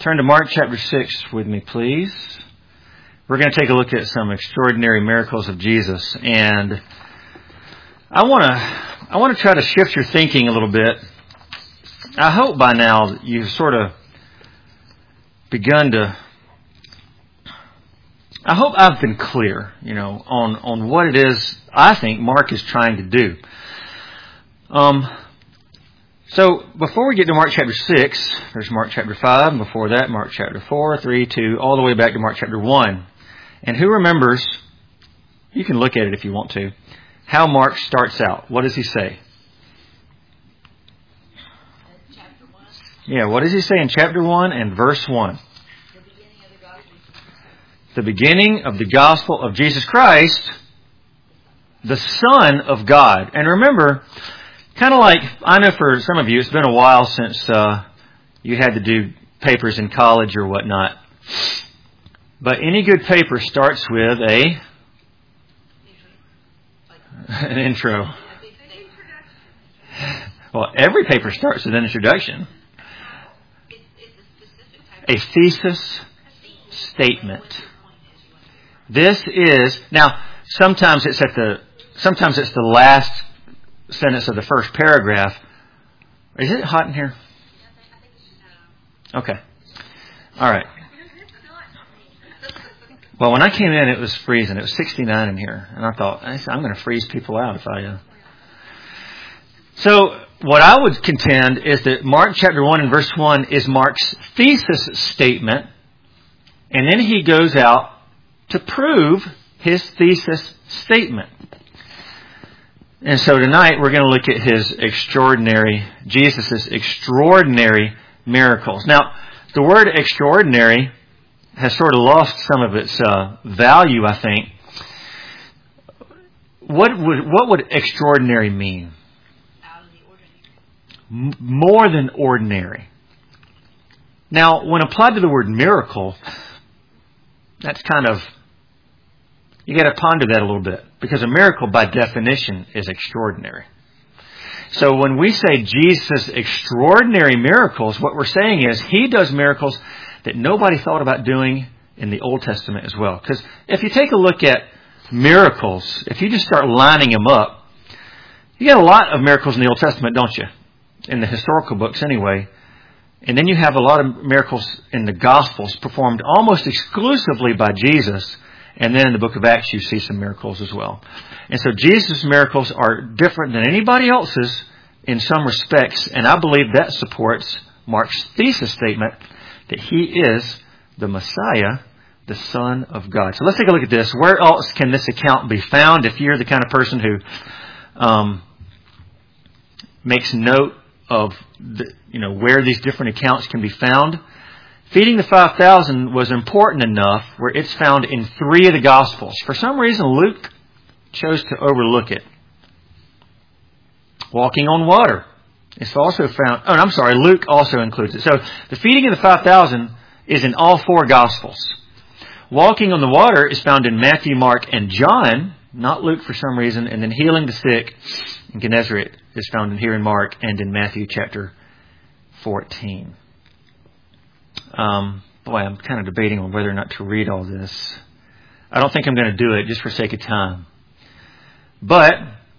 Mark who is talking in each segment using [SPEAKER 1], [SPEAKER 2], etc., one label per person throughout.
[SPEAKER 1] Turn to Mark chapter 6 with me, please. We're going to take a look at some extraordinary miracles of Jesus. And I want to try to shift your thinking a little bit. I hope by now that you've sort of begun to... I hope I've been clear, on what it is I think Mark is trying to do. So before we get to Mark chapter 6, there's Mark chapter 5, and before that, Mark chapter 4, 3, 2, all the way back to Mark chapter 1. And who remembers, you can look at it if you want to, how Mark starts out. What does he say?
[SPEAKER 2] Chapter 1.
[SPEAKER 1] Yeah, what does he say in chapter 1 and verse 1? The beginning of the gospel of Jesus Christ, the Son of God. And remember, kind of like, I know for some of you, it's been a while since you had to do papers in college or whatnot. But any good paper starts with an intro. Well, every paper starts with an introduction. A thesis statement. This is, now, sometimes it's the last sentence of the first paragraph. Is it hot in here? Okay. All right. Well, when I came in, it was freezing. It was 69 in here. And I thought, I'm going to freeze people out if I... So, what I would contend is that Mark chapter 1 and verse 1 is Mark's thesis statement. And then he goes out to prove his thesis statement. And so tonight we're going to look at Jesus' extraordinary miracles. Now, the word extraordinary has sort of lost some of its value, I think. What would extraordinary mean?
[SPEAKER 2] Out of the ordinary.
[SPEAKER 1] More than ordinary. Now, when applied to the word miracle, that's kind of, you got to ponder that a little bit, because a miracle by definition is extraordinary. So when we say Jesus' extraordinary miracles, what we're saying is he does miracles that nobody thought about doing in the Old Testament as well. Because if you take a look at miracles, if you just start lining them up, you get a lot of miracles in the Old Testament, don't you? In the historical books anyway. And then you have a lot of miracles in the Gospels performed almost exclusively by Jesus. And then in the book of Acts, you see some miracles as well. And so Jesus' miracles are different than anybody else's in some respects. And I believe that supports Mark's thesis statement that he is the Messiah, the Son of God. So let's take a look at this. Where else can this account be found if you're the kind of person who makes note of where these different accounts can be found? Feeding the 5,000 was important enough where it's found in 3 of the Gospels. For some reason, Luke chose to overlook it. Walking on water. It's also found... Luke also includes it. So the feeding of the 5,000 is in all 4 Gospels. Walking on the water is found in Matthew, Mark, and John, not Luke for some reason. And then healing the sick in Gennesaret is found here in Mark and in Matthew chapter 14. I'm kind of debating on whether or not to read all this. I don't think I'm going to do it just for sake of time. But,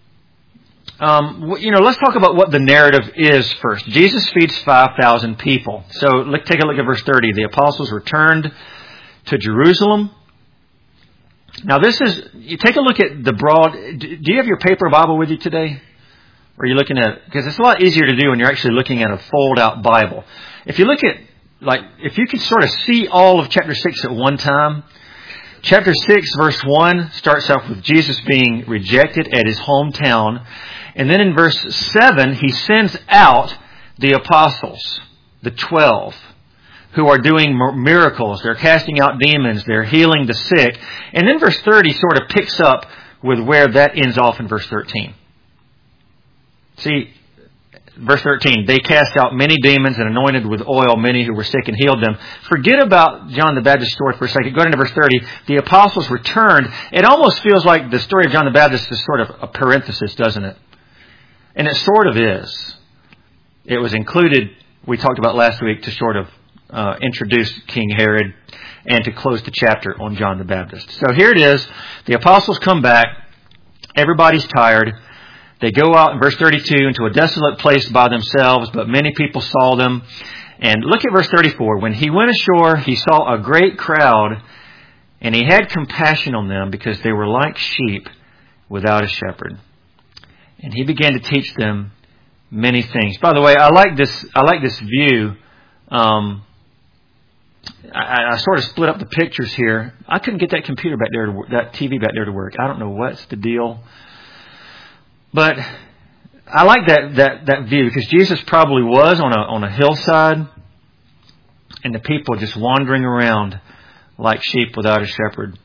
[SPEAKER 1] let's talk about what the narrative is first. Jesus feeds 5,000 people. So take a look at verse 30. The apostles returned to Jerusalem. Now you take a look at the broad... Do you have your paper Bible with you today? Or are you looking at... Because it's a lot easier to do when you're actually looking at a fold-out Bible. If you look at... if you can sort of see all of chapter 6 at one time, chapter 6 verse 1 starts off with Jesus being rejected at his hometown. And then in verse 7, he sends out the apostles, the 12, who are doing miracles. They're casting out demons. They're healing the sick. And then verse 30 sort of picks up with where that ends off in verse 13. See, verse 13, they cast out many demons and anointed with oil many who were sick and healed them. Forget about John the Baptist's story for a second. Go into verse 30. The apostles returned. It almost feels like the story of John the Baptist is sort of a parenthesis, doesn't it? And it sort of is. It was included, we talked about last week, to sort of introduce King Herod and to close the chapter on John the Baptist. So here it is. The apostles come back. Everybody's tired. They go out in verse 32 into a desolate place by themselves, but many people saw them. And look at verse 34. When he went ashore, he saw a great crowd, and he had compassion on them because they were like sheep without a shepherd. And he began to teach them many things. By the way, I like this view. I sort of split up the pictures here. I couldn't get that computer back there, that TV back there to work. I don't know what's the deal. But I like that view because Jesus probably was on a hillside, and the people just wandering around like sheep without a shepherd.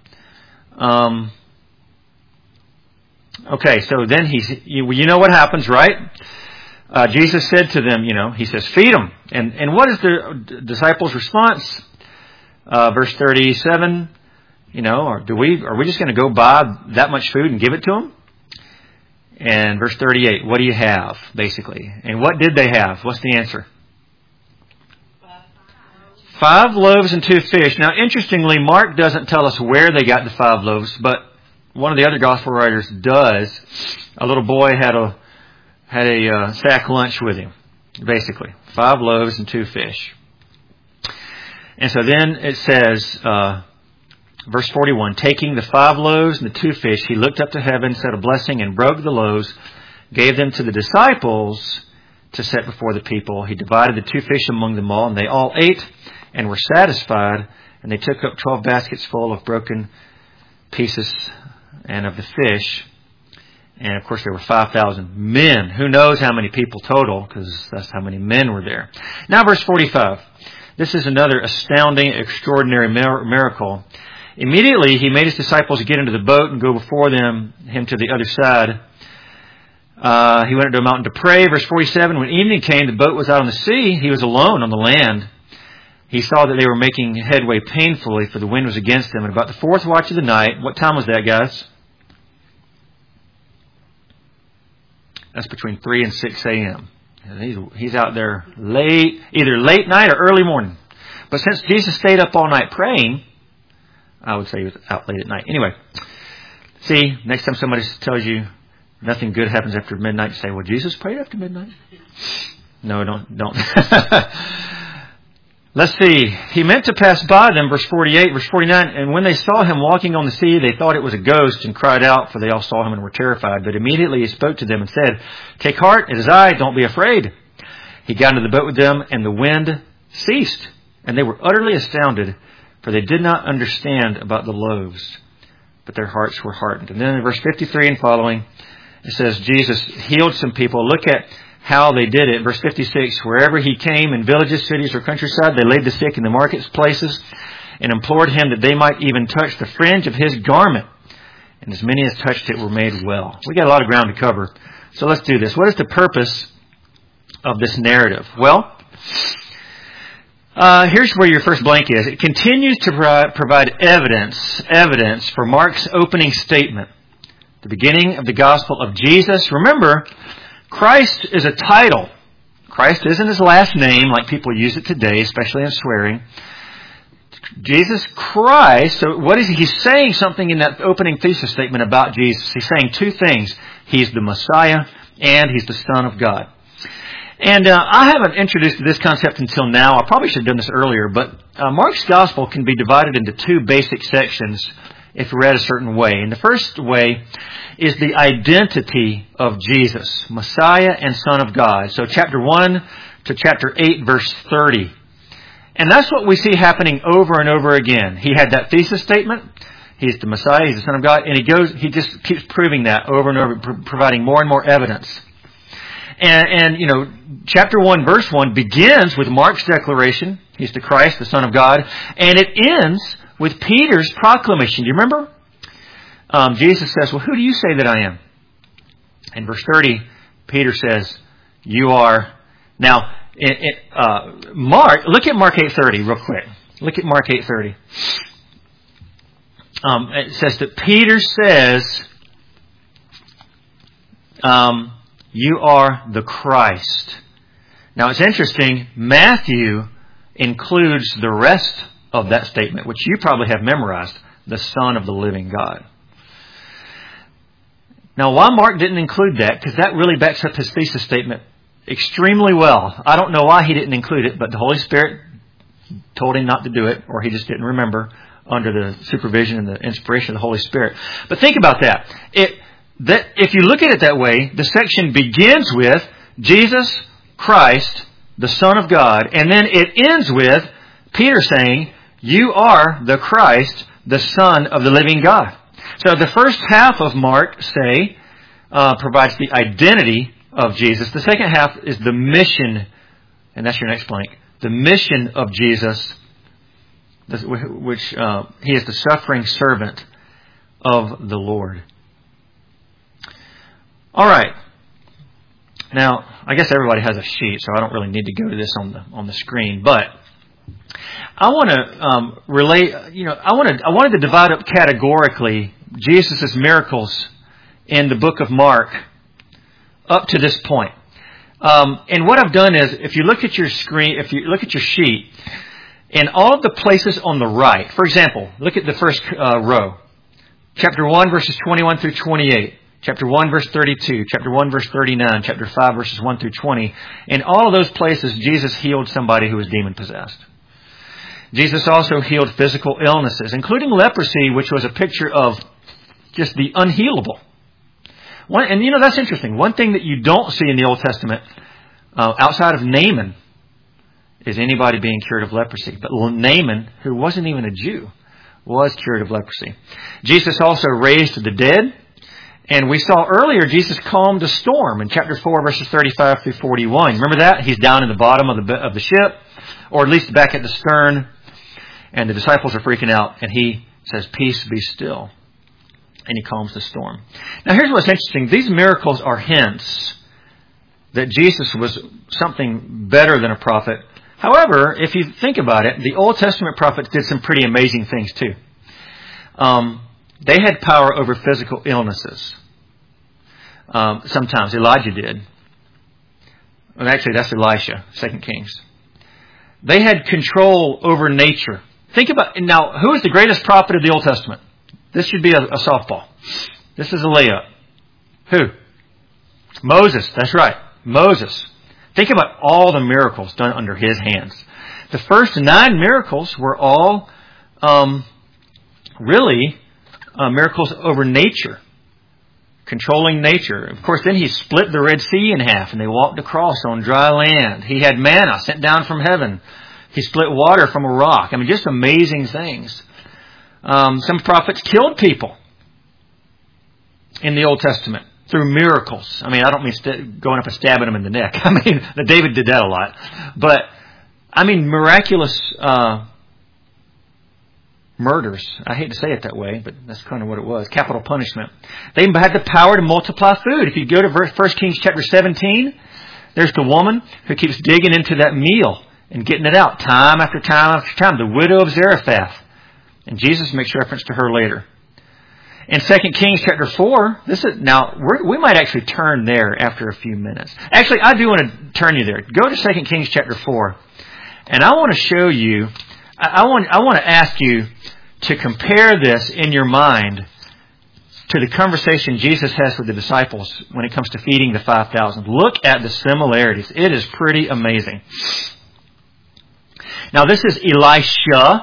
[SPEAKER 1] Okay, so then you know what happens, right? Jesus said to them, he says, feed them. And what is the disciples' response? Verse 37, are we just going to go buy that much food and give it to them? And verse 38, what do you have, basically? And what did they have? What's the answer? 5 loaves and 2 fish. Now, interestingly, Mark doesn't tell us where they got the 5 loaves, but one of the other gospel writers does. A little boy had a sack lunch with him, basically. 5 loaves and 2 fish. And so then it says, verse 41, taking the 5 loaves and the 2 fish, he looked up to heaven, said a blessing, and broke the loaves, gave them to the disciples to set before the people. He divided the 2 fish among them all, and they all ate and were satisfied. And they took up 12 baskets full of broken pieces and of the fish. And of course there were 5,000 men. Who knows how many people total, because that's how many men were there. Now verse 45. This is another astounding, extraordinary miracle. Immediately he made his disciples get into the boat and go before him to the other side. He went to a mountain to pray. Verse 47, when evening came, the boat was out on the sea. He was alone on the land. He saw that they were making headway painfully, for the wind was against them. And about the 4th watch of the night, what time was that, guys? That's between 3 and 6 a.m. He's out there either late night or early morning. But since Jesus stayed up all night praying, I would say he was out late at night. Anyway, see, next time somebody tells you nothing good happens after midnight, you say, well, Jesus prayed after midnight? No, don't. Let's see. He meant to pass by them, verse 48, verse 49. And when they saw him walking on the sea, they thought it was a ghost and cried out, for they all saw him and were terrified. But immediately he spoke to them and said, take heart, it is I, don't be afraid. He got into the boat with them, and the wind ceased. And they were utterly astounded, for they did not understand about the loaves, but their hearts were hardened. And then in verse 53 and following, it says Jesus healed some people. Look at how they did it. Verse 56, wherever he came, in villages, cities, or countryside, they laid the sick in the marketplaces and implored him that they might even touch the fringe of his garment. And as many as touched it were made well. We got a lot of ground to cover. So let's do this. What is the purpose of this narrative? Well, here's where your first blank is. It continues to provide evidence for Mark's opening statement. The beginning of the gospel of Jesus. Remember, Christ is a title. Christ isn't his last name like people use it today, especially in swearing. Jesus Christ, so what is he? He's saying something in that opening thesis statement about Jesus. He's saying 2 things. He's the Messiah and he's the Son of God. And I haven't introduced this concept until now. I probably should have done this earlier, but Mark's gospel can be divided into 2 basic sections if read a certain way. And the first way is the identity of Jesus, Messiah and Son of God. So chapter 1 to chapter 8, verse 30. And that's what we see happening over and over again. He had that thesis statement. He's the Messiah, he's the Son of God. And he just keeps proving that over and over, providing more and more evidence. And chapter 1, verse 1 begins with Mark's declaration. He's the Christ, the Son of God. And it ends with Peter's proclamation. Do you remember? Jesus says, well, who do you say that I am? In verse 30, Peter says, you are. Now, Mark, look at Mark 8:30 real quick. Look at Mark 8:30. It says that Peter says, you are the Christ. Now, it's interesting. Matthew includes the rest of that statement, which you probably have memorized, the Son of the living God. Now, why Mark didn't include that, because that really backs up his thesis statement extremely well. I don't know why he didn't include it, but the Holy Spirit told him not to do it, or he just didn't remember under the supervision and the inspiration of the Holy Spirit. But think about that. If you look at it that way, the section begins with Jesus Christ, the Son of God, and then it ends with Peter saying, "You are the Christ, the Son of the living God." So the first half of Mark, provides the identity of Jesus. The second half is the mission, and that's your next blank, the mission of Jesus, which he is the suffering servant of the Lord. All right. Now, I guess everybody has a sheet, so I don't really need to go to this on the screen, but I want to relate. I wanted to divide up categorically Jesus' miracles in the book of Mark up to this point. And what I've done is, if you look at your screen, if you look at your sheet, in all of the places on the right, for example, look at the first row. Chapter 1, verses 21 through 28. Chapter 1, verse 32. Chapter 1, verse 39. Chapter 5, verses 1 through 20. In all of those places, Jesus healed somebody who was demon-possessed. Jesus also healed physical illnesses, including leprosy, which was a picture of just the unhealable. And that's interesting. One thing that you don't see in the Old Testament, outside of Naaman, is anybody being cured of leprosy. But Naaman, who wasn't even a Jew, was cured of leprosy. Jesus also raised the dead. And we saw earlier Jesus calmed a storm in chapter 4, verses 35 through 41. Remember that? He's down in the bottom of the ship, or at least back at the stern, and the disciples are freaking out, and he says, "Peace, be still." And he calms the storm. Now here's what's interesting. These miracles are hints that Jesus was something better than a prophet. However, if you think about it, the Old Testament prophets did some pretty amazing things too. They had power over physical illnesses. Sometimes Elijah did. Well, actually, that's Elisha, 2 Kings. They had control over nature. Think about, now, who is the greatest prophet of the Old Testament? This should be a softball. This is a layup. Who? Moses. That's right. Moses. Think about all the miracles done under his hands. The first 9 miracles were all miracles over nature. Controlling nature. Of course, then he split the Red Sea in half and they walked across on dry land. He had manna sent down from heaven. He split water from a rock. I mean, just amazing things. Some prophets killed people in the Old Testament through miracles. I mean, I don't mean going up and stabbing them in the neck. I mean, David did that a lot. But, I mean, miraculous murders. I hate to say it that way, but that's kind of what it was. Capital punishment. They had the power to multiply food. If you go to 1 Kings chapter 17, there's the woman who keeps digging into that meal and getting it out time after time after time. The widow of Zarephath. And Jesus makes reference to her later. In 2 Kings chapter 4, we might actually turn there after a few minutes. Actually, I do want to turn you there. Go to 2 Kings chapter 4. And I want to show you, I want to ask you to compare this in your mind to the conversation Jesus has with the disciples when it comes to feeding the 5,000. Look at the similarities. It is pretty amazing. Now, this is Elisha.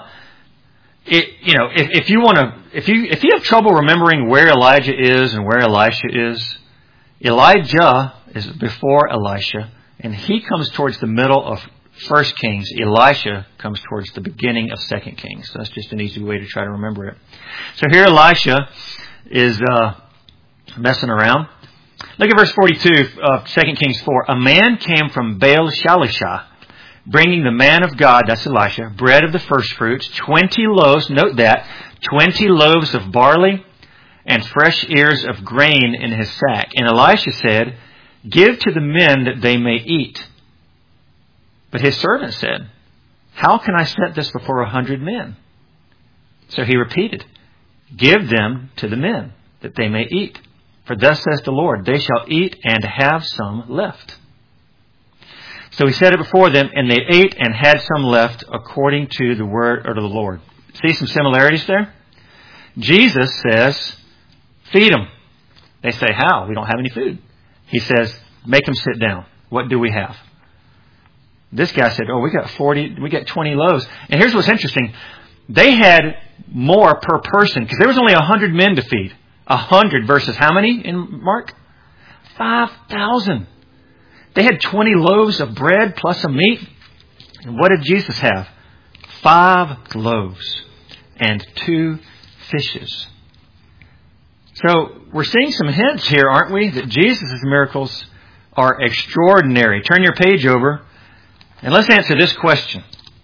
[SPEAKER 1] If you have trouble remembering where Elijah is and where Elisha is, Elijah is before Elisha, and he comes towards the middle of 1 Kings. Elisha comes towards the beginning of 2 Kings. So that's just an easy way to try to remember it. So here Elisha is messing around. Look at verse 42 of 2 Kings 4. A man came from Baal Shalisha, bringing the man of God, that's Elisha, bread of the first fruits, 20 loaves, note that, 20 loaves of barley and fresh ears of grain in his sack. And Elisha said, "Give to the men that they may eat." But his servant said, "How can I set this before 100 men?" So he repeated, "Give them to the men that they may eat. For thus says the Lord, they shall eat and have some left." So he set it before them, and they ate and had some left according to the word or to the Lord. See some similarities there? Jesus says, feed them. They say, how? We don't have any food. He says, make them sit down. What do we have? This guy said, we got 20 loaves. And here's what's interesting. They had more per person because there was only 100 men to feed. 100 versus how many in Mark? 5,000. They had 20 loaves of bread plus some meat. And what did Jesus have? 5 loaves and 2 fishes. So we're seeing some hints here, aren't we, that Jesus' miracles are extraordinary. Turn your page over and let's answer this question.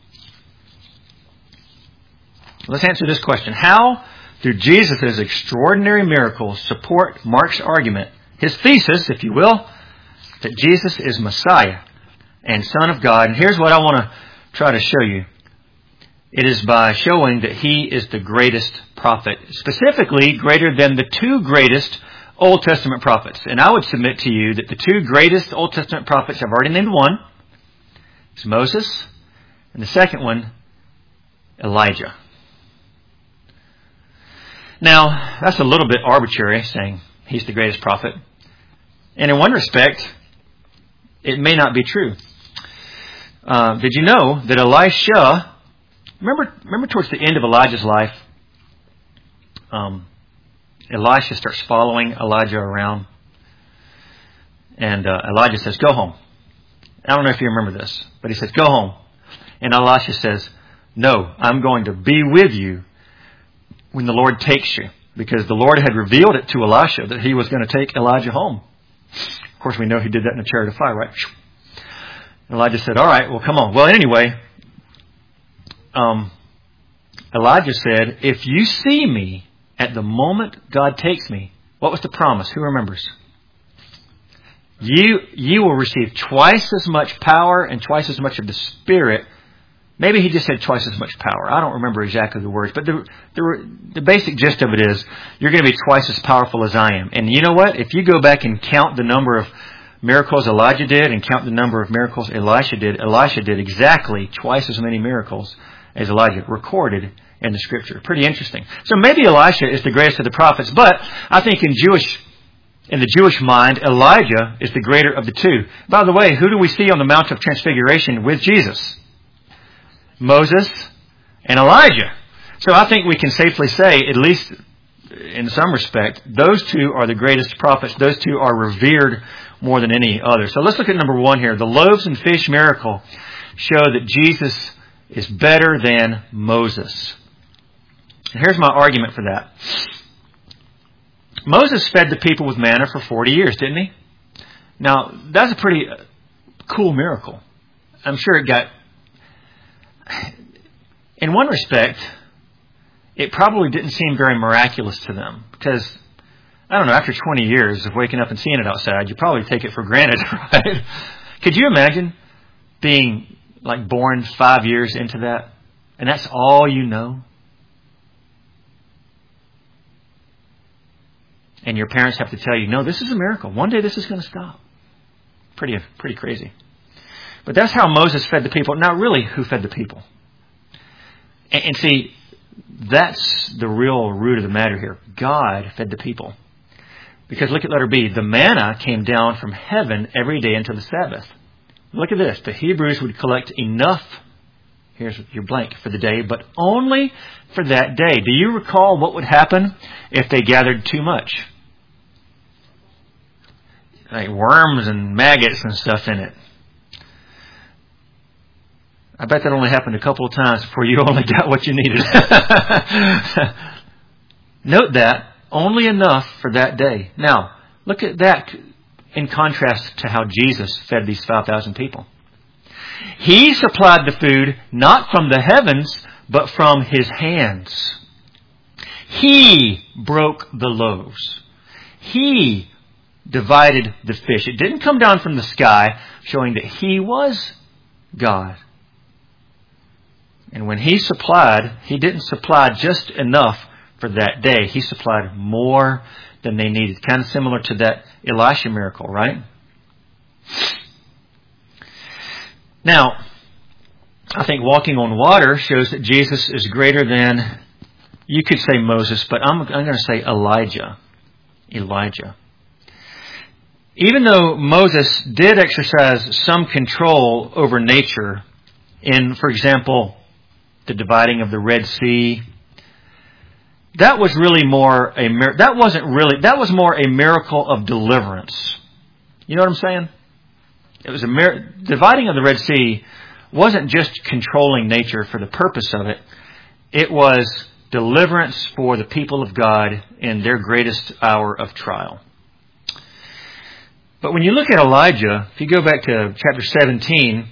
[SPEAKER 1] Let's answer this question. How do Jesus' extraordinary miracles support Mark's argument, his thesis, if you will, that Jesus is Messiah and Son of God? And here's what I want to try to show you. It is by showing that he is the greatest prophet, specifically greater than the 2 greatest Old Testament prophets. And I would submit to you that the 2 greatest Old Testament prophets, I've already named one, it's Moses, and the second one, Elijah. Now, that's a little bit arbitrary, saying he's the greatest prophet. And in one respect, it may not be true. Did you know that Elisha, remember towards the end of Elijah's life, Elisha starts following Elijah around. And Elijah says, go home. I don't know if you remember this, but he says, go home. And Elisha says, no, I'm going to be with you when the Lord takes you. Because the Lord had revealed it to Elisha that he was going to take Elijah home. Of course, we know he did that in a chariot of fire, right? Elijah said, all right, well, come on. Well, anyway, Elijah said, if you see me at the moment God takes me, what was the promise? Who remembers? You will receive twice as much power and twice as much of the Spirit. Maybe he just said twice as much power. I don't remember exactly the words, but the basic gist of it is you're going to be twice as powerful as I am. And you know what? If you go back and count the number of miracles Elijah did and count the number of miracles Elisha did exactly twice as many miracles as Elijah recorded in the Scripture. Pretty interesting. So maybe Elisha is the greatest of the prophets, but I think in the Jewish mind, Elijah is the greater of the 2. By the way, who do we see on the Mount of Transfiguration with Jesus? Moses and Elijah. So I think we can safely say, at least in some respect, those 2 are the greatest prophets. Those 2 are revered more than any other. So let's look at number 1 here. The loaves and fish miracle show that Jesus is better than Moses. And here's my argument for that. Moses fed the people with manna for 40 years, didn't he? Now, that's a pretty cool miracle. I'm sure it got... In one respect, it probably didn't seem very miraculous to them. Because, I don't know, after 20 years of waking up and seeing it outside, you probably take it for granted, right? Could you imagine being born 5 years into that? And that's all you know? And your parents have to tell you, no, this is a miracle. One day this is going to stop. Pretty crazy. But that's how Moses fed the people. Now, really, who fed the people? And see, that's the real root of the matter here. God fed the people. Because look at letter B. The manna came down from heaven every day until the Sabbath. Look at this. The Hebrews would collect enough, here's your blank, for the day, but only for that day. Do you recall what would happen if they gathered too much? Like worms and maggots and stuff in it. I bet that only happened a couple of times before you only got what you needed. Note that, only enough for that day. Now, look at that in contrast to how Jesus fed these 5,000 people. He supplied the food not from the heavens, but from His hands. He broke the loaves. He divided the fish. It didn't come down from the sky, showing that He was God. And when He supplied, He didn't supply just enough for that day. He supplied more than they needed. Kind of similar to that Elisha miracle, right? Now, I think walking on water shows that Jesus is greater than, you could say Moses, but I'm going to say Elijah. Elijah. Even though Moses did exercise some control over nature in, for example, the dividing of the Red Sea, that was really more that was more a miracle of deliverance. You know what I'm saying? It was dividing of the Red Sea wasn't just controlling nature for the purpose of it. It was deliverance for the people of God in their greatest hour of trial. But when you look at Elijah, if you go back to chapter 17,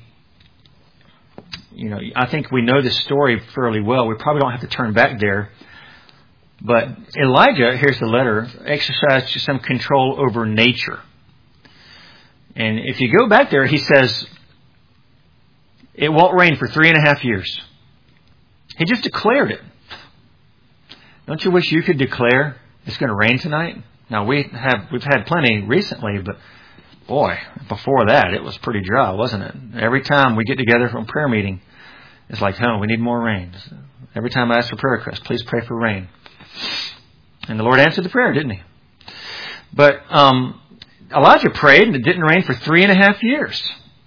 [SPEAKER 1] I think we know this story fairly well. We probably don't have to turn back there. But Elijah, here's the letter, exercised some control over nature. And if you go back there, he says, it won't rain for 3.5 years. He just declared it. Don't you wish you could declare it's going to rain tonight? Now, we've had plenty recently, but boy, before that, it was pretty dry, wasn't it? Every time we get together for a prayer meeting, it's like, we need more rain. Every time I ask for prayer requests, please pray for rain. And the Lord answered the prayer, didn't He? But Elijah prayed, and it didn't rain for 3.5 years.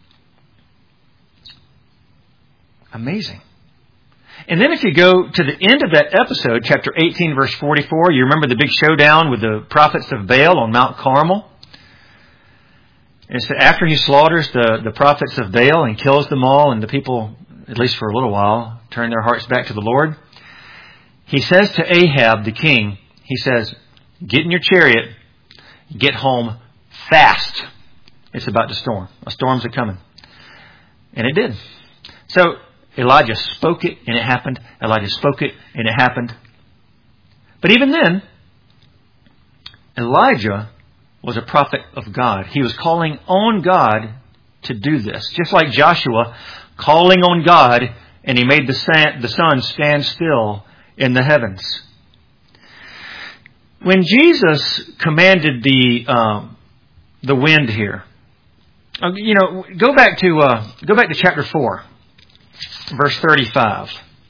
[SPEAKER 1] Amazing. And then if you go to the end of that episode, chapter 18, verse 44, you remember the big showdown with the prophets of Baal on Mount Carmel? And so after he slaughters the prophets of Baal and kills them all, and the people, at least for a little while, turn their hearts back to the Lord, he says to Ahab, the king, he says, get in your chariot, get home fast. It's about to storm. A storm's a-coming. And it did. So Elijah spoke it, and it happened. Elijah spoke it, and it happened. But even then, Elijah was a prophet of God. He was calling on God to do this. Just like Joshua calling on God, and he made the sun stand still in the heavens. When Jesus commanded the wind here, go back to chapter 4, verse 35.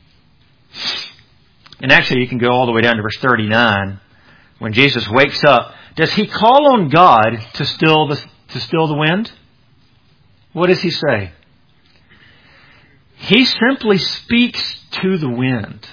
[SPEAKER 1] And actually, you can go all the way down to verse 39. When Jesus wakes up, does he call on God to still the wind? What does he say? He simply speaks to the wind.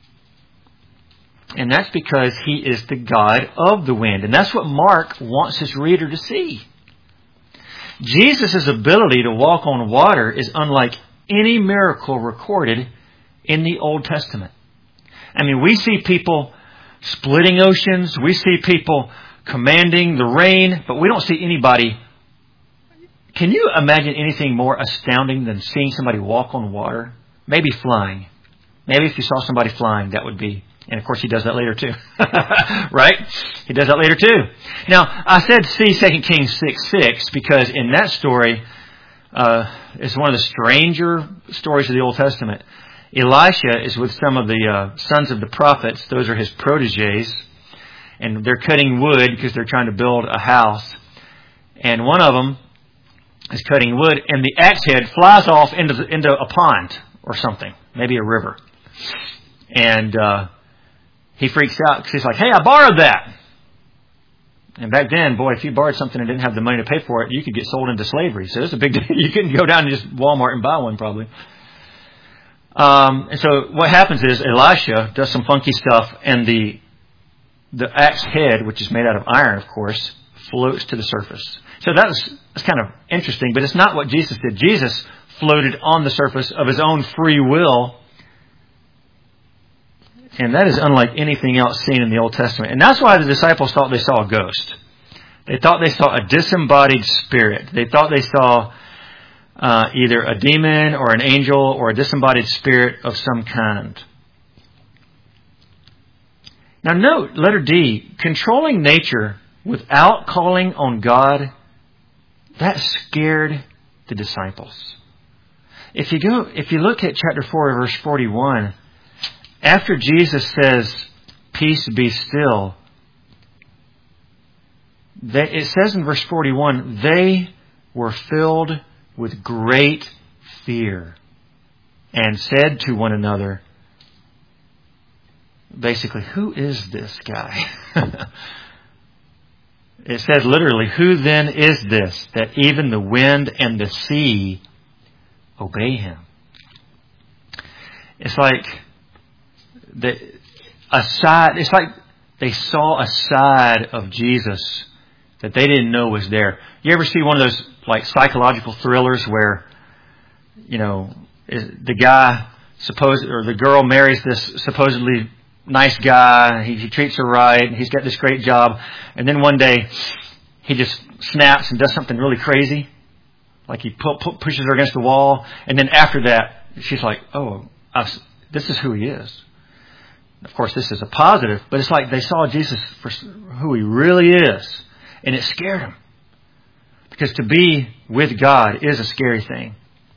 [SPEAKER 1] And that's because he is the God of the wind. And that's what Mark wants his reader to see. Jesus' ability to walk on water is unlike any miracle recorded in the Old Testament. I mean, we see people splitting oceans. We see people commanding the rain. But we don't see anybody. Can you imagine anything more astounding than seeing somebody walk on water? Maybe flying. Maybe if you saw somebody flying, that would be. And of course, he does that later too. Right? He does that later too. Now, I said see 2 Kings 6:6 because in that story, it's one of the stranger stories of the Old Testament. Elisha is with some of the sons of the prophets. Those are his proteges. And they're cutting wood because they're trying to build a house. And one of them is cutting wood, and the axe head flies off into a pond or something, maybe a river. And he freaks out because he's like, hey, I borrowed that. And back then, boy, if you borrowed something and didn't have the money to pay for it, you could get sold into slavery. So it's a big deal. You couldn't go down to just Walmart and buy one probably. And so what happens is Elisha does some funky stuff, and the axe head, which is made out of iron, of course, floats to the surface. So that's kind of interesting, but it's not what Jesus did. Jesus floated on the surface of his own free will. And that is unlike anything else seen in the Old Testament. And that's why the disciples thought they saw a ghost. They thought they saw a disembodied spirit. They thought they saw either a demon or an angel or a disembodied spirit of some kind. Now note, letter D, controlling nature without calling on God, that scared the disciples. If you look at chapter 4, verse 41, after Jesus says, peace be still, it says in verse 41, they were filled with great fear and said to one another, basically, who is this guy? It says literally, who then is this that even the wind and the sea obey him? It's like it's like they saw a side of Jesus that they didn't know was there. You ever see one of those like psychological thrillers where, the guy or the girl marries this supposedly nice guy, he treats her right, he's got this great job, and then one day he just snaps and does something really crazy, like he pushes her against the wall, and then after that she's like, this is who he is. Of course, this is a positive, but it's like they saw Jesus for who he really is, and it scared them, because to be with God is a scary thing.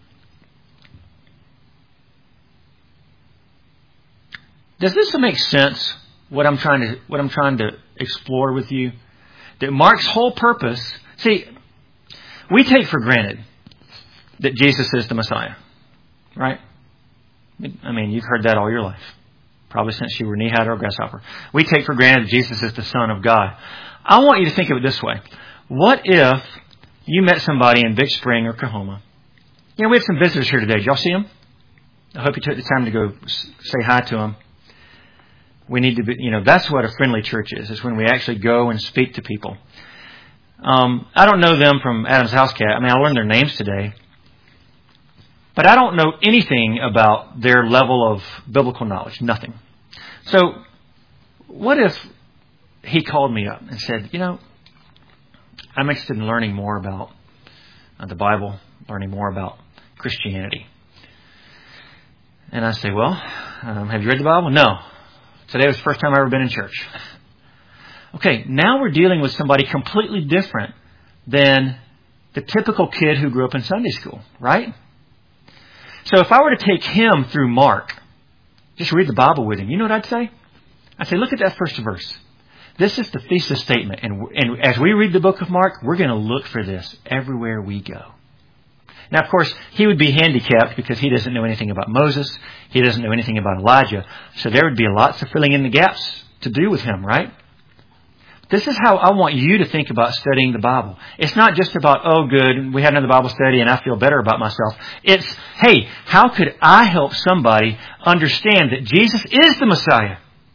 [SPEAKER 1] Does this make sense? What I'm trying to explore with you, that Mark's whole purpose. See, we take for granted that Jesus is the Messiah, right? I mean, you've heard that all your life, probably since you were knee-high to a grasshopper. We take for granted that Jesus is the Son of God. I want you to think of it this way: what if you met somebody in Big Spring or Coahoma? We have some visitors here today. Did y'all see them? I hope you took the time to go say hi to them. We need to be, that's what a friendly church is. It's when we actually go and speak to people. I don't know them from Adam's House Cat. I mean, I learned their names today. But I don't know anything about their level of biblical knowledge. Nothing. So, what if he called me up and said, I'm interested in learning more about the Bible, learning more about Christianity. And I say, well, have you read the Bible? No. Today was the first time I've ever been in church. Okay, now we're dealing with somebody completely different than the typical kid who grew up in Sunday school, right? So if I were to take him through Mark, just read the Bible with him, you know what I'd say? I'd say, look at that first verse. This is the thesis statement. And as we read the book of Mark, we're going to look for this everywhere we go. Now, of course, he would be handicapped because he doesn't know anything about Moses. He doesn't know anything about Elijah. So there would be lots of filling in the gaps to do with him, right? This is how I want you to think about studying the Bible. It's not just about, oh, good, we had another Bible study and I feel better about myself. It's, hey, how could I help somebody understand that Jesus is the Messiah?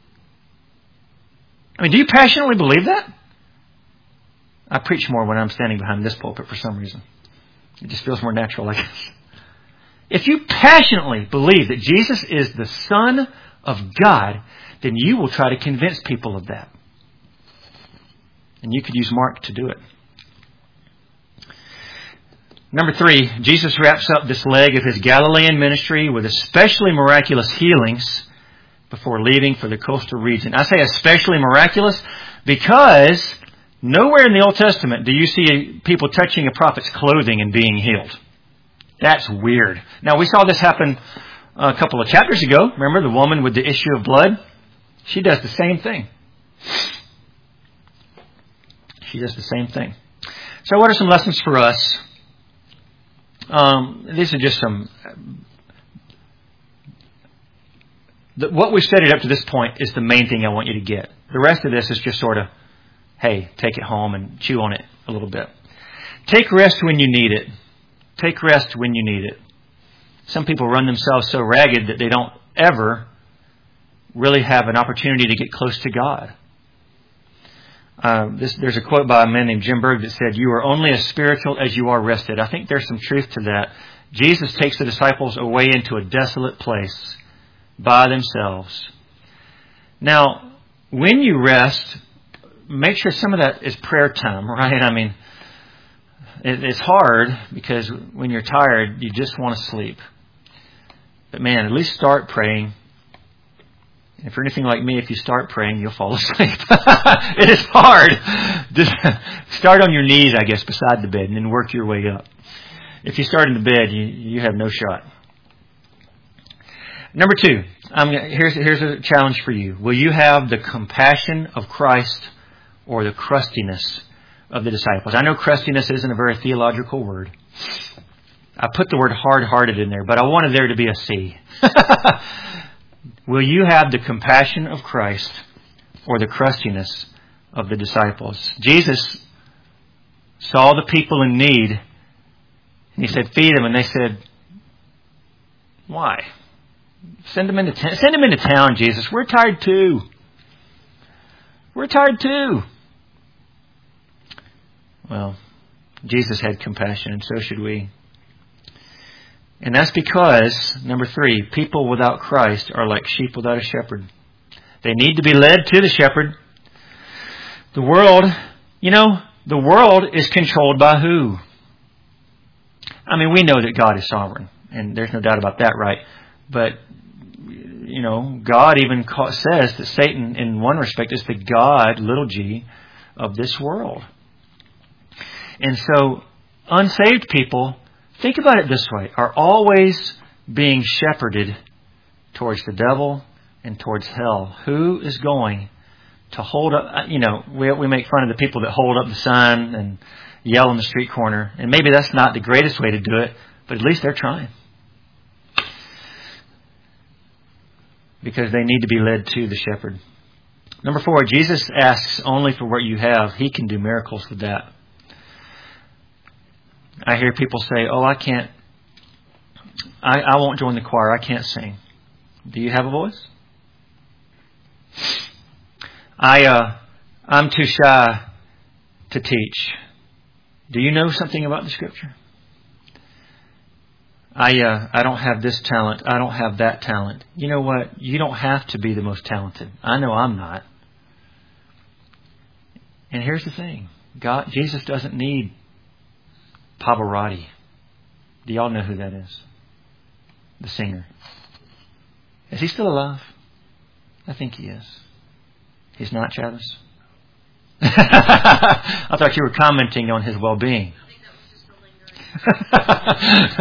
[SPEAKER 1] I mean, do you passionately believe that? I preach more when I'm standing behind this pulpit for some reason. It just feels more natural, I guess. If you passionately believe that Jesus is the Son of God, then you will try to convince people of that. And you could use Mark to do it. Number 3, Jesus wraps up this leg of his Galilean ministry with especially miraculous healings before leaving for the coastal region. I say especially miraculous because nowhere in the Old Testament do you see people touching a prophet's clothing and being healed. That's weird. Now, we saw this happen a couple of chapters ago. Remember the woman with the issue of blood? She does the same thing. She does the same thing. So what are some lessons for us? These are just some... What we've studied up to this point is the main thing I want you to get. The rest of this is just sort of, hey, take it home and chew on it a little bit. Take rest when you need it. Take rest when you need it. Some people run themselves so ragged that they don't ever really have an opportunity to get close to God. There's a quote by a man named Jim Berg that said, "You are only as spiritual as you are rested." I think there's some truth to that. Jesus takes the disciples away into a desolate place by themselves. Now, when you rest, make sure some of that is prayer time, right? I mean, it's hard because when you're tired, you just want to sleep. But man, at least start praying. If you're anything like me, if you start praying, you'll fall asleep. It is hard. Just start on your knees, I guess, beside the bed and then work your way up. If you start in the bed, you have no shot. Number 2, here's a challenge for you. Will you have the compassion of Christ or the crustiness of the disciples? I know crustiness isn't a very theological word. I put the word hard-hearted in there, but I wanted there to be a C. Will you have the compassion of Christ or the crustiness of the disciples? Jesus saw the people in need, and He said, feed them. And they said, why? Send them into town, Jesus. We're tired too. We're tired too. Well, Jesus had compassion, and so should we. And that's because, number 3, people without Christ are like sheep without a shepherd. They need to be led to the shepherd. The world is controlled by who? I mean, we know that God is sovereign, and there's no doubt about that, right? But, God even says that Satan, in one respect, is the God, little g, of this world. And so, unsaved people, think about it this way, are always being shepherded towards the devil and towards hell. Who is going to hold up, we make fun of the people that hold up the sign and yell on the street corner. And maybe that's not the greatest way to do it, but at least they're trying. Because they need to be led to the shepherd. Number 4, Jesus asks only for what you have. He can do miracles with that. I hear people say, I can't, I won't join the choir. I can't sing. Do you have a voice? I'm too shy to teach. Do you know something about the Scripture? I don't have this talent. I don't have that talent. You know what? You don't have to be the most talented. I know I'm not. And here's the thing. Jesus doesn't need Pavarotti. Do y'all know who that is? The singer. Is he still alive? I think he is. He's not, Travis? I thought you were commenting on his well-being.
[SPEAKER 2] I think that was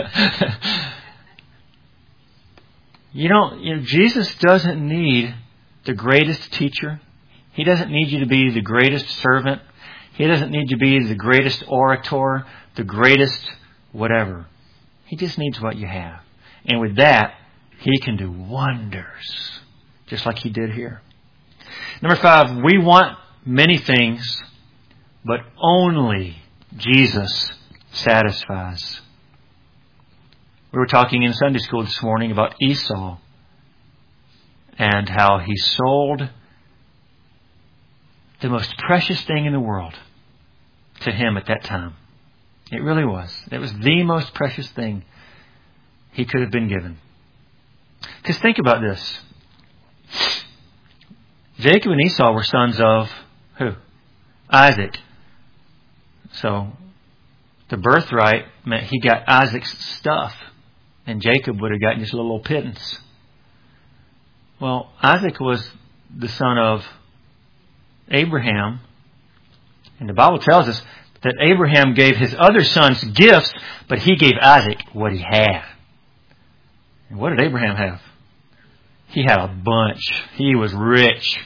[SPEAKER 2] just a lingering.
[SPEAKER 1] Jesus doesn't need the greatest teacher. He doesn't need you to be the greatest servant. He doesn't need you to be the greatest orator, the greatest whatever. He just needs what you have. And with that, He can do wonders, just like He did here. Number 5, we want many things, but only Jesus satisfies. We were talking in Sunday school this morning about Esau and how he sold the most precious thing in the world to him at that time. It really was. It was the most precious thing he could have been given. Because think about this. Jacob and Esau were sons of who? Isaac. So the birthright meant he got Isaac's stuff, and Jacob would have gotten just a little old pittance. Well, Isaac was the son of Abraham, and the Bible tells us that Abraham gave his other sons gifts, but he gave Isaac what he had. And what did Abraham have? He had a bunch. He was rich.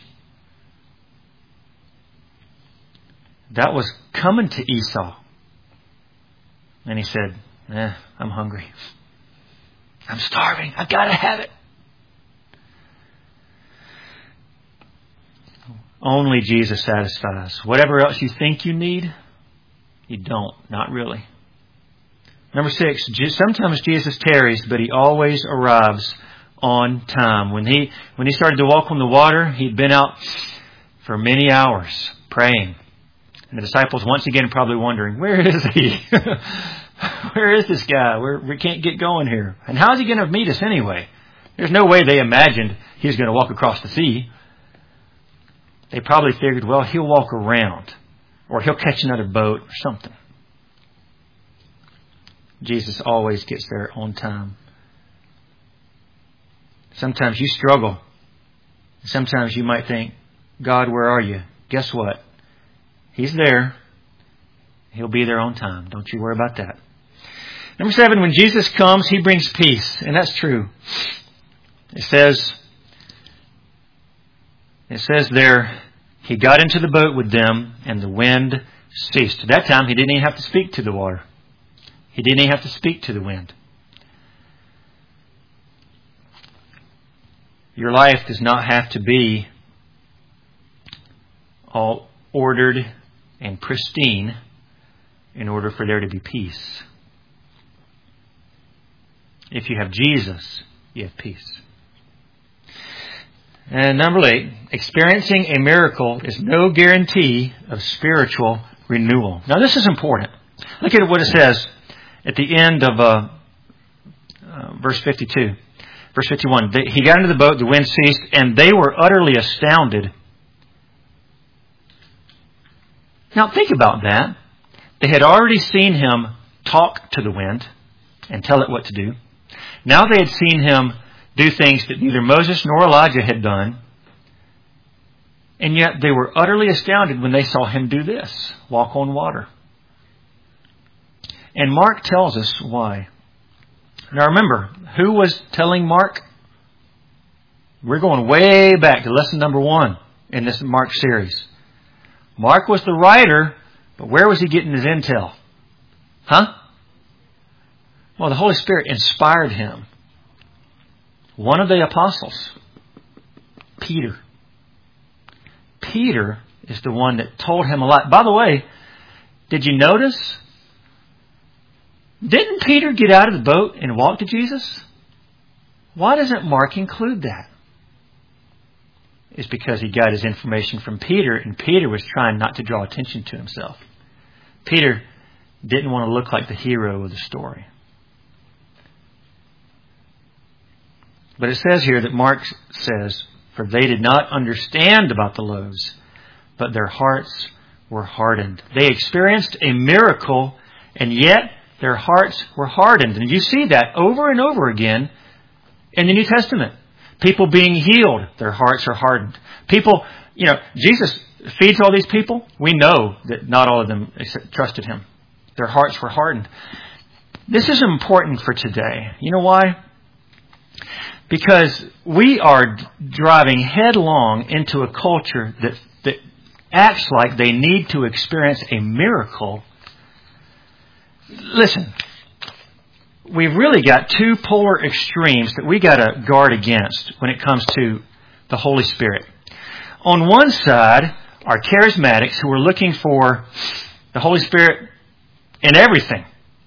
[SPEAKER 1] That was coming to Esau. And he said, I'm hungry. I'm starving. I've got to have it. Only Jesus satisfies. Whatever else you think you need, you don't. Not really. Number 6, sometimes Jesus tarries, but He always arrives on time. When he started to walk on the water, He'd been out for many hours praying. And the disciples once again probably wondering, where is He? Where is this guy? We can't get going here. And how is He going to meet us anyway? There's no way they imagined He was going to walk across the sea. They probably figured, well, He'll walk around, or He'll catch another boat or something. Jesus always gets there on time. Sometimes you struggle. Sometimes you might think, God, where are you? Guess what? He's there. He'll be there on time. Don't you worry about that. Number 7, when Jesus comes, He brings peace. And that's true. It says there, He got into the boat with them and the wind ceased. At that time, He didn't even have to speak to the water. He didn't even have to speak to the wind. Your life does not have to be all ordered and pristine in order for there to be peace. If you have Jesus, you have peace. And number 8, experiencing a miracle is no guarantee of spiritual renewal. Now this is important. Look at what it says at the end of verse 52. Verse 51, he got into the boat, the wind ceased, and they were utterly astounded. Now think about that. They had already seen him talk to the wind and tell it what to do. Now they had seen him do things that neither Moses nor Elijah had done. And yet they were utterly astounded when they saw him do this, walk on water. And Mark tells us why. Now remember, who was telling Mark? We're going way back to lesson number 1 in this Mark series. Mark was the writer, but where was he getting his intel? Huh? Well, the Holy Spirit inspired him. One of the apostles, Peter. Peter is the one that told him a lot. By the way, did you notice? Didn't Peter get out of the boat and walk to Jesus? Why doesn't Mark include that? It's because he got his information from Peter, and Peter was trying not to draw attention to himself. Peter didn't want to look like the hero of the story. But it says here that Mark says, for they did not understand about the loaves, but their hearts were hardened. They experienced a miracle, and yet their hearts were hardened. And you see that over and over again in the New Testament. People being healed, their hearts are hardened. People, Jesus feeds all these people. We know that not all of them trusted him. Their hearts were hardened. This is important for today. You know why? Because we are driving headlong into a culture that acts like they need to experience a miracle. Listen, we've really got two polar extremes that we got to guard against when it comes to the Holy Spirit. On one side are charismatics who are looking for the Holy Spirit in everything.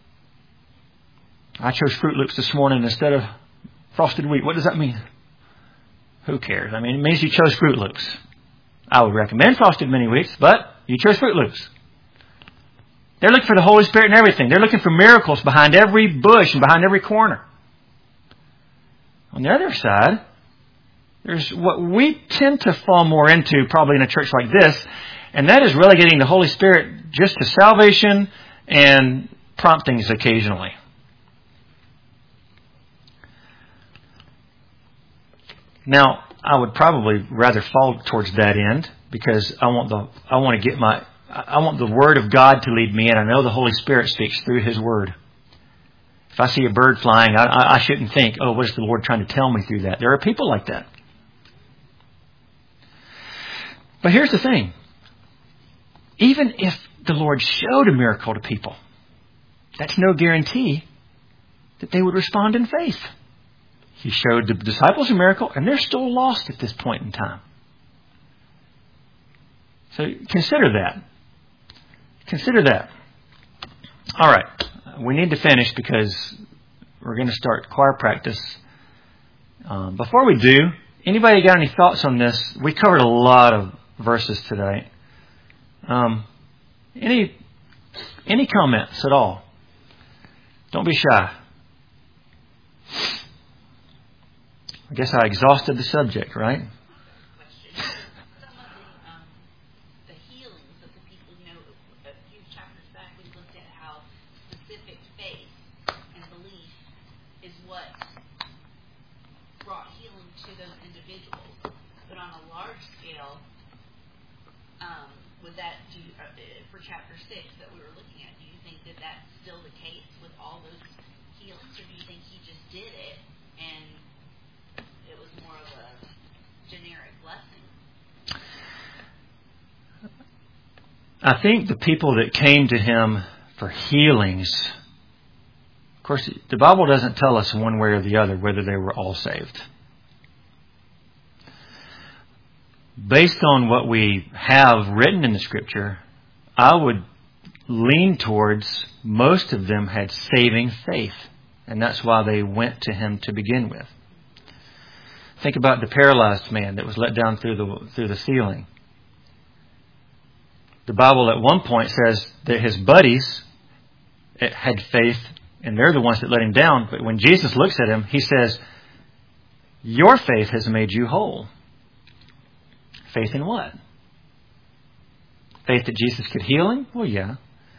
[SPEAKER 1] I chose Fruit Loops this morning instead of frosted wheat. What does that mean? Who cares? I mean, it means you chose Fruit Loops. I would recommend Frosted Mini Wheats, but you chose Fruit Loops. They're looking for the Holy Spirit in everything. They're looking for miracles behind every bush and behind every corner. On the other side, there's what we tend to fall more into probably in a church like this, and that is relegating the Holy Spirit just to salvation and promptings occasionally. Now, I would probably rather fall towards that end because I want the Word of God to lead me, and I know the Holy Spirit speaks through His Word. If I see a bird flying, I shouldn't think, oh, what is the Lord trying to tell me through that? There are people like that. But here's the thing. Even if the Lord showed a miracle to people, that's no guarantee that they would respond in faith. He showed the disciples a miracle, and they're still lost at this point in time. So consider that. Consider that. All right. We need to finish because we're going to start choir practice. Before we do, anybody got any thoughts on this? We covered a lot of verses today. Any comments at all? Don't be shy. I guess I exhausted the subject, right?
[SPEAKER 3] The healings of the people, a few chapters back we looked at how specific faith and belief is what brought healing to those individuals. But on a large scale, would that for chapter 6 that we were looking at, do you think that that's still the case with all those healings, or do you think he just did it and it was more of a generic blessing?
[SPEAKER 1] I think the people that came to him for healings Of course, the Bible doesn't tell us one way or the other whether they were all saved. Based on what we have written in the Scripture, I would lean towards most of them had saving faith. And that's why they went to him to begin with. Think about the paralyzed man that was let down through the ceiling. The Bible at one point says that his buddies had faith, and they're the ones that let him down. But when Jesus looks at him, he says, "Your faith has made you whole." Faith in what? Faith that Jesus could heal him? Well, yeah.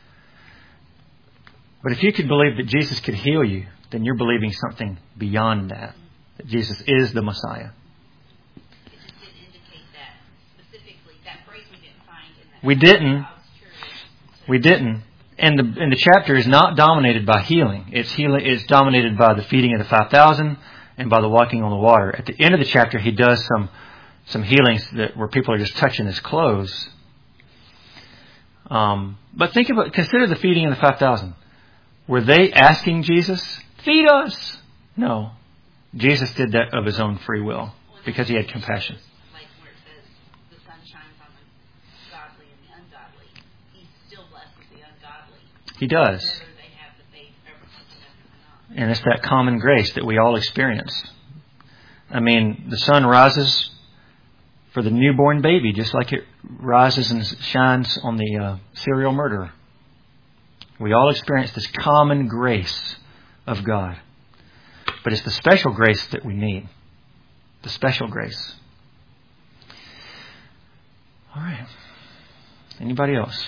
[SPEAKER 1] But if you could believe that Jesus could heal you, then you're believing something beyond that. That Jesus is the Messiah.
[SPEAKER 3] It just didn't indicate that specifically. That phrase we didn't find in that.
[SPEAKER 1] We didn't.
[SPEAKER 3] I was curious.
[SPEAKER 1] We didn't. And the chapter is not dominated by healing. It's dominated by the feeding of the 5,000 and by the walking on the water. At the end of the chapter, he does some healings where people are just touching his clothes. But consider the feeding of the 5,000. Were they asking Jesus, "Feed us"? No. Jesus did that of his own free will because he had compassion.
[SPEAKER 3] Like where it says the sun shines on the godly and the ungodly. He still blesses the ungodly.
[SPEAKER 1] He does.
[SPEAKER 3] Whether they have the faith ever or not.
[SPEAKER 1] And it's that common grace that we all experience. I mean, the sun rises for the newborn baby just like it rises and shines on the serial murderer. We all experience this common grace of God. But it's the special grace that we need. The special grace. All right. Anybody else?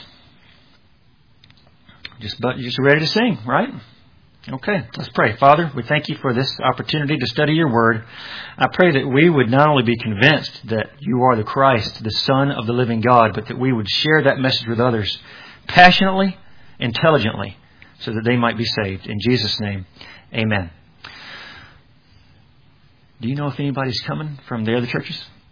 [SPEAKER 1] Just ready to sing, right? Okay, let's pray. Father, we thank you for this opportunity to study your word. I pray that we would not only be convinced that you are the Christ, the Son of the living God, but that we would share that message with others passionately, intelligently, so that they might be saved. In Jesus' name, amen. Do you know if anybody's coming from the other churches?